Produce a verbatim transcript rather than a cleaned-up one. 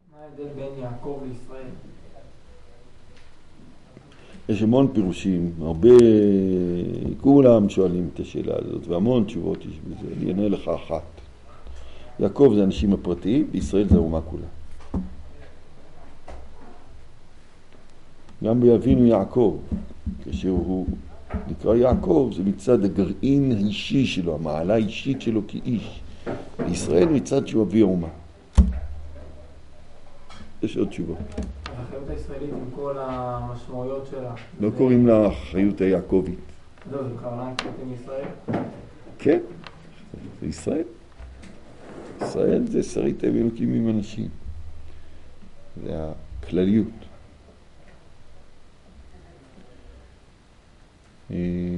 מה ההבדל בין יעקב לישראל? יש המון פירושים, הרבה, כולם שואלים את השאלה הזאת, והמון תשובות יש בזה, אני אענה לך אחת. יעקב זה אנשים הפרטיים, וישראל זה האומה כולה. גם ביבינו יעקב, כאשר הוא נקרא יעקב, זה מצד הגרעין האישי שלו, המעלה האישית שלו כאיש. וישראל מצד שהוא אבי האומה. יש עוד תשובות. החיות הישראלית עם כל המשמעויות שלה. לא קוראים לה החיות היעקבית. לא, זה קרניים קוראים ישראל? כן, זה ישראל. ישראל זה שרית אלוקים עם אנשים. זה הכלליות.